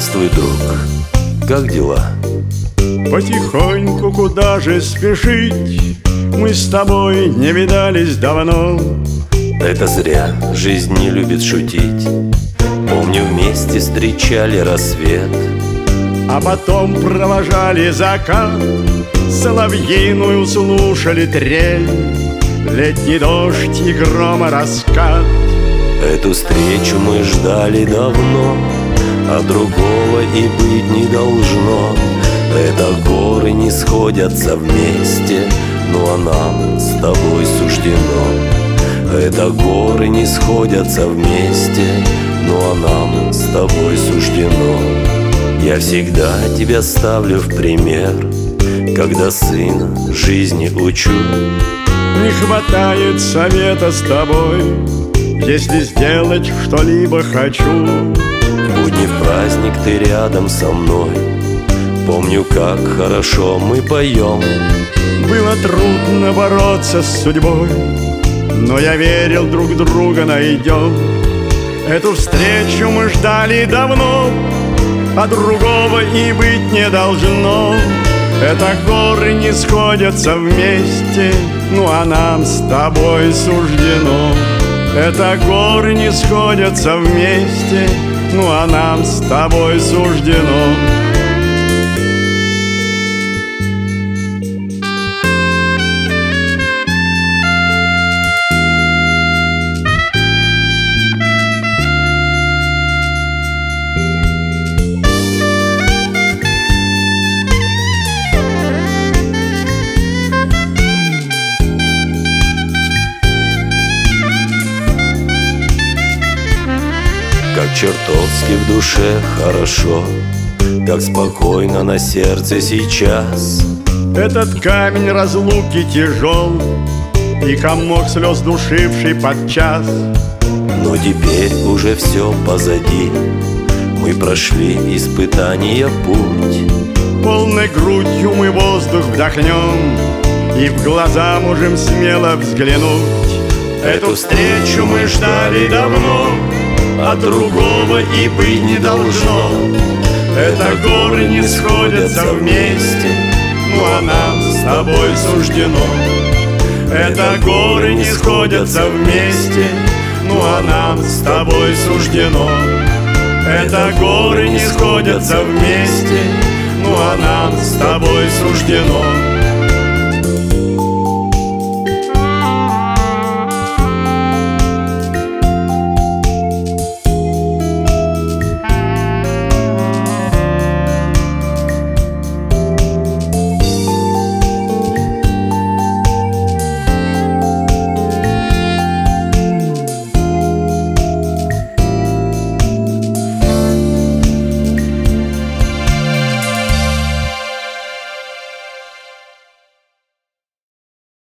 Здравствуй, друг, как дела? Потихоньку, куда же спешить? Мы с тобой не видались давно. Это зря, жизнь не любит шутить. Помню, вместе встречали рассвет, А потом провожали закат, соловьиную слушали трель, летний дождь и грома раскат. Эту встречу мы ждали давно, а другого и быть не должно. Это горы не сходятся вместе, ну а нам с тобой суждено. Это горы не сходятся вместе, ну а нам с тобой суждено. Я всегда тебя ставлю в пример, когда сына жизни учу. Не хватает совета с тобой, если сделать что-либо хочу. В будни в праздник ты рядом со мной, помню, как хорошо мы поем. Было трудно бороться с судьбой, но я верил, друг друга найдем. Эту встречу мы ждали давно, а другого и быть не должно. Это горы не сходятся вместе, ну а нам с тобой суждено. Это горы не сходятся вместе, ну а нам с тобой суждено. Как чертовски в душе хорошо, как спокойно на сердце сейчас. Этот камень разлуки тяжел, и комок слез душивший подчас. Но теперь уже все позади, мы прошли испытания путь. Полной грудью мы воздух вдохнем, и в глаза можем смело взглянуть. Эту встречу мы ждали давно, а другого и быть не должно. Это горы не сходятся вместе, ну а нам с тобой суждено. Это горы не сходятся вместе, ну а нам с тобой суждено. Это горы не сходятся вместе, ну а нам с тобой суждено.